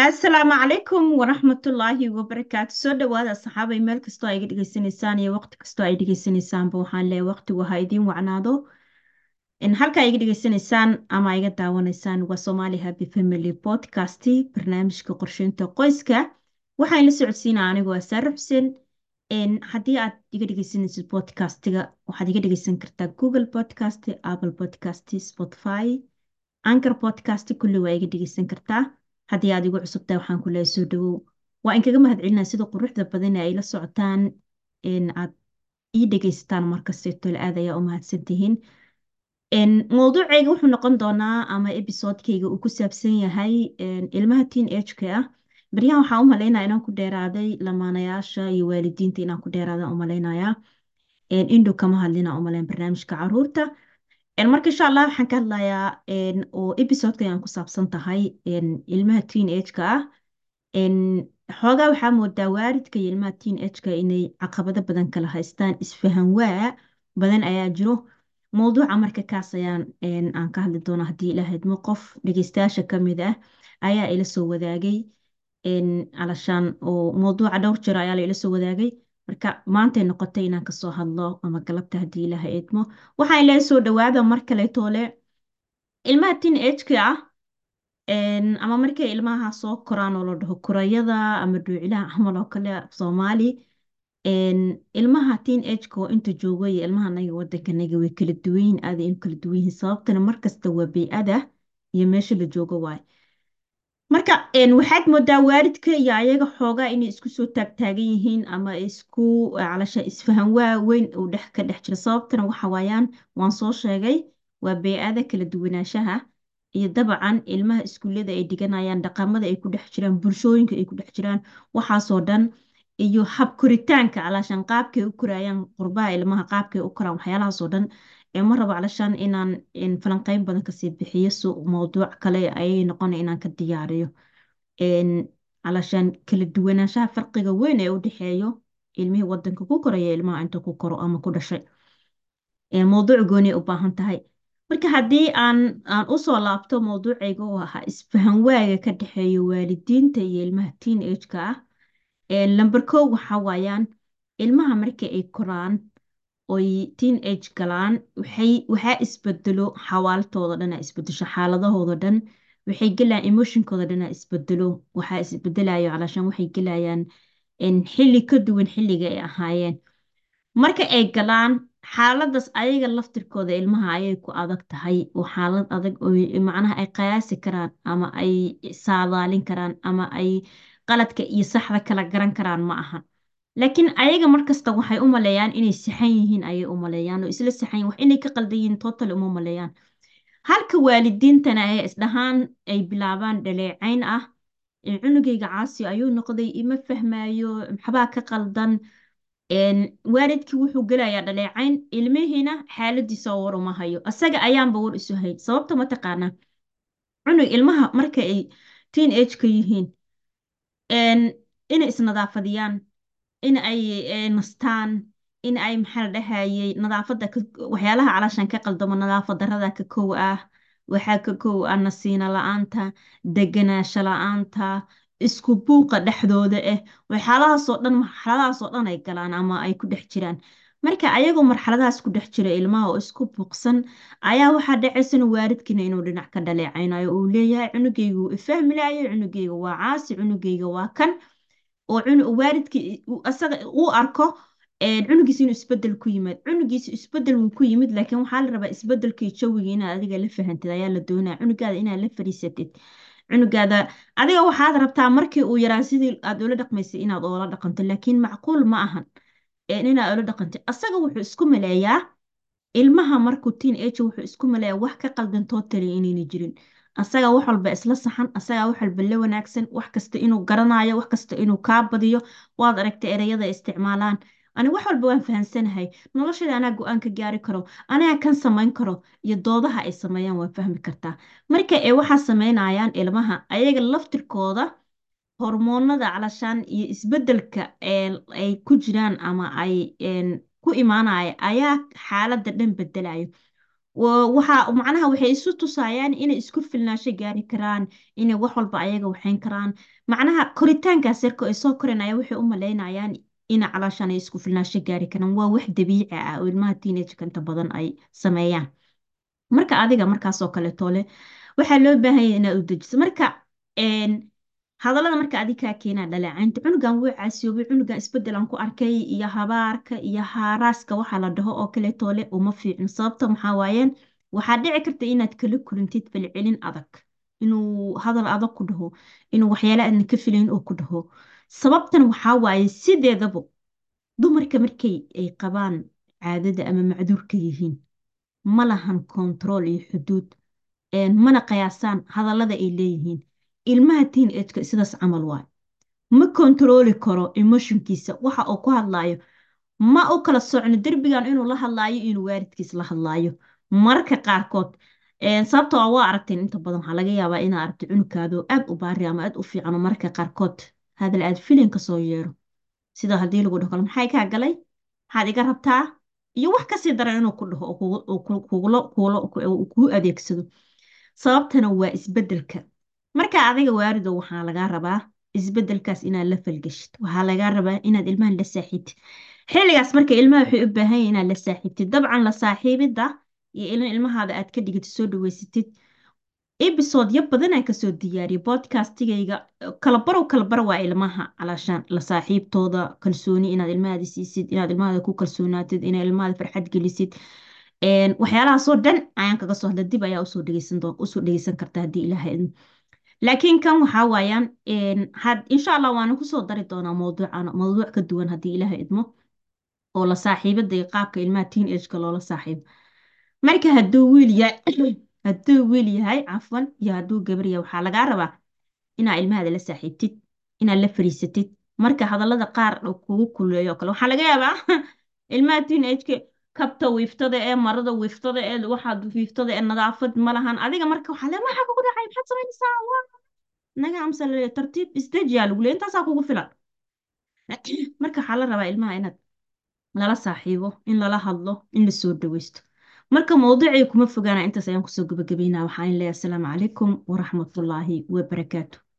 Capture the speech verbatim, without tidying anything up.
asalaamu calaykum waraxmatullaahi wabarakaatu. Soo dhawaada saxaabay, meel kastoo ay iga dhegaysanaysaan iyo waqti kastoo ay dhegaysanaysaanba waxaan leeyahay waqtigu ha idiin wacnaado. In halka ay iga dhegaysanaysaan ama ay iga daawanaysaan waa Somali Happy Family Podcast, barnaamijka qorsheynta qoyska. Waxaan la socodsiinaa anigoo ah Saare Xuseen. In haddii aad iga dhegaysanaysid podcastiga waxaad iga dhegaysan kartaa Google Podcast, Apple Podcast, Spotify, Anchor Podcast, kulli waa iga dhegaysan kartaa. haddii aad igu cusubtahay waxaan ku leeyahay soo dhawow. waa in kaga mahadcelinaa sida quruxda badan ee ay la socotaan in aad ii dhegaysataan markasteeto aad ayaa u mahadsantihiin. mowduucayga wuxuu noqon doonaa ama episodekayga uu ku saabsan yahay ilmaha teen age-ka ah. baryahan waxaan u malaynaya inaan ku dheeraaday lamaanayaasha iyo waalidiinta inaan ku dheeraada u malaynayaa. indhow kama hadlina u malayn barnaamijka caruurta. marka insha allah waxaan ka hadlayaa oo episodeka ayaan ku saabsan tahay ilmaha teen age-ka ah. xoogaa waxaa moodaa waalidka iyo ilmaha teen age-ka inay caqabado badan kala haystaan, isfahan waa badan ayaa jiro. mowduuca marka kaas ayaan aan ka hadli doona haddii ilaaha idmo. qof dhegeystayaasha ka mid ah ayaa ila soo wadaagay alashaan oo mowduuca dhowr jiro ayaa la ila soo wadaagay. marka maantay noqotay inaan kasoo hadlo ama galabta haddii ilaaha idmo. waxaan ilaahay soo dhawaada mar kaleetoole ilmaha teen age-ka ah. ama markay ilmaha soo koraan oo la dhaho korayada ama dhuucilaha camal oo kale Soomaali. ilmaha teen age-ka oo inta jooga iyo ilmaha naga wadankanaga way kala duwan yihiin, aad ay u kala duwan yihiin. sababtana markasta waa bey-ada iyo meesha la joogo waay. marka waxaad moodaa waalidka iyo ayaga xoogaa inay isku soo taagtaagan yihiin ama isku calasha isfahan waa weyn uu dhex ka dhex jiro. sababtana waxa waayaan waan soo sheegay waa bey-ada kala duwanaanshaha iyo dabcan ilmaha iskuullada ay dhiganayaan, dhaqamada ay ku dhex jiraan, bulshooyinka ay ku dhex jiraan, waxaasoo dhan iyo hab koritaanka calashaan qaabkay u korayaan qurbaha ilmaha qaabkay u koraan waxyaalahaasoo dhan. ma rabo calashaan inaan falanqeyn badan kasii bixiyo si mowduuc kale ayay noqona inaan ka diyaariyo calashaan kala duwanaanshaha farqiga weyn ee u dhexeeyo ilmihii wadanka ku koraya ilmaha inta ku koro ama ku dhashay. mowduuc gooni u baahan tahay. marka haddii aan aan usoo laabto mowduucayga oo ahaa isfahan waaga ka dhexeeya waalidiinta iyo ilmaha teen age-ka ah. lamber kow waxa waayaan ilmaha marka ay koraan oy teen age galaan waxay waxaa isbedelo xawaaltooda dhan isbedesho, xaaladahooda dhan waxay gelayaan, emotionkooda dhan isbedelo. waxaa isbedelayo calashaan waxay gelayaan xilli ka duwan xilliga ay ahaayeen. marka ay galaan xaaladaas ayaga laftirkooda ilmaha ayay ku adag tahay oo xaalad adag oo macnaha ay qiyaasi karaan ama ay saadaalin karaan ama ay qaladka iyo saxda kala garan karaan ma aha. laakiin ayaga markasta waxay u maleeyaan inay saxan yihiin ayay u maleeyaan oo isla saxan yihiin, wax inay ka qaldan yihiin total uma maleeyaan. halka waalidiintana ay isdhahaan ay bilaabaan dhaleecayn ah cunugayga caasi ayuu noqday, ima fahmaayo, maxbaa ka qaldan. waalidkii wuxuu gelayaa dhaleecayn, ilmihiina xaaladiisa war uma hayo, asaga ayaanba war isu hayn. sababta ma taqaanaa cunug ilmaha marka ay teen age-ka yihiin inay isnadaafadiyaan, in ay nastaan, in ay maxaa la dhahayay nadaafada waxyaalaha calashaan ka qaldamo nadaafad darada ka kow ah. waxaa ka kow ah nasiina la-aanta, deganaansho la-aanta, isku buuqa dhexdooda ah. waxyaalahaasoo dhan marxaladahaasoo dhan ay galaan ama ay ku dhex jiraan. marka ayagoo marxaladahaas ku dhex jira ilmaha oo isku buuqsan ayaa waxaa dhacaysan waalidkiina inuu dhinac ka dhaleecaynayo uu leeyahay cunugayga wuu ifahmi laayo, cunugayga waa caasi, cunugayga waa kan. oo waalidkii asaga uu arko cunugiisa inuu isbedel ku yimid. cunugiisa isbedel wuu ku yimid laakiin waxaa la rabaa isbedelkii jawigii inaad adiga la fahantid ayaa la doonaya. cunugaada inaad la fariisatid, cunugaada adiga waxaad rabtaa markii uu yaraa sidii aad ula dhaqmaysay inaad oola dhaqanto, laakiin macquul ma ahan inaad ula dhaqantid. asaga wuxuu isku maleeyaa ilmaha markuu teen age wuxuu isku maleeyaa wax ka qaldan totally inayna jirin. asaga wax walba isla saxan, asaga wax walba la wanaagsan, wax kasta inuu garanayo, wax kasta inuu kaa badiyo. waad aragtay ereyada isticmaalaan, ani wax walba waan fahansanahay, noloshada anaa go-aan ka gaari karo, anaga kan samayn karo, iyo doodaha ay sameeyaan waan fahmi kartaa. marka ay waxaa sameynayaan ilmaha ayaga laftirkooda hormoonada calashaan iyo isbedelka ay ku jiraan ama ay ku imaanaya ayaa xaaladda dhan bedelayo. wa- waxa macnaha waxay isu tusayaan inay isku filnaansho gaari karaan, inay wax walba ayaga waxayn karaan. macnaha koritaankaas yarko ay soo korinaya waxay u malaynayaan ina calaashaan ay isku filnaansho gaari karaan. waa wax dabiici ah oo ilmaha teenage-ka inta badan ay sameeyaan. marka adiga markaasoo kaleeto leh waxaa loo baahan yahay inaad u dejiso marka een, hadallada marka adi kaa keenaa dhaleecaynta cunugan wuu caasiyoobay, cunugan isbedelan ku arkay, iyo habaarka iyo haaraaska waxaa la dhaho oo kaleeto leh uma fiicin. sababta maxaa waayeen waxaa dhici karta inaad kala kulantid falcelin adag, inuu hadal adag ku dhaho, inuu waxyaale aadna ka filayn oo ku dhaho. sababtan waxaa waaye sideedaba dumarka markay ay qabaan caadada ama macduurka yihiin ma lahan kontarool iyo xuduud, een, mana qiyaasaan hadallada ay leeyihiin. ilmaha teen ageka sidaas camal waay, ma kontarooli karo emotionkiisa waxa uu ku hadlaayo, ma u kala socno derbigan inuu la hadlaayo inuu waalidkiis la hadlaayo mararka qaarkood. een, sababtoo ah waa aragteen inta badan waxaa laga yaabaa inaad aragto cunugaadoo aad u baari ama aad u fiican oo mararka qaarkood hadal aad filin ka soo yeero, sida haddii lagu dhaho kale maxay kaa galay, maxaad iga rabtaa, iyo wax kasii daran inuu ku dhaho oo kugu- oo ku- kugula kugula uu kuu adeegsado. sababtana waa isbedelka. marka adiga waalido waxaa lagaa rabaa isbedelkaas inaad la falgeshid, waxaa lagaa rabaa inaad ilmahan la saaxiibtid. xilligaas marka ilmaha waxay u baahan yihiin inaad la saaxiibtid. dabcan la saaxiibidda iyo in ilmahaada aad ka dhigid soo dhaweysatid. ebisoodyo badan aan kasoo diyaariyay podcastigayga. kala barow kala bar waa ilmaha alaashaan la saaxiibtooda, kalsooni inaad ilmahaada siisid, inaad ilmahaada ku kalsoonaatid, inaad ilmahaada farxad gelisid. een, waxyaalahaasoo dhan ayaan kaga soo hadla dib ayaa usoo dhegeysan doon usoo dhegeysan karta haddii ilaahay idmo. laakiin kan waxaa waayaan een, had insha allah waana kusoo dari doonaa mowduucan mowduuc ka duwan haddii ilaahay idmo, oo la saaxiibada iyo qaabka ilmaha teen ageka loola saaxiibo. marka hadduu wiil yahay hadduu wiil yahay cafwan iyo hadduu gabar yahay waxaa lagaa rabaa inaad ilmahaada la saaxiibtid, inaad la fariisatid. marka hadallada qaar oo kugu kuleeyo oo kale waxaa laga yaabaa ilmaha teen ageka kabta wiiftada ee marada wiiftada ee waxaad wiiftada ee nadaafad ma lahan. adiga marka waxaa le maxaa kugu dhacay maxaad samaynaysaa waa naga amsale tartiib isdejiyaa lagu leey intaasaa kugu filan. marka waxaa la rabaa ilmaha inaad lala saaxiibo, in lala hadlo, in la soo dhaweysto. marka mowduucii kuma fogaana intaas ayaan kusoo gabagabeynaa. waxaan leeyahay asalaamu calaykum waraxmatullaahi wabarakaatu.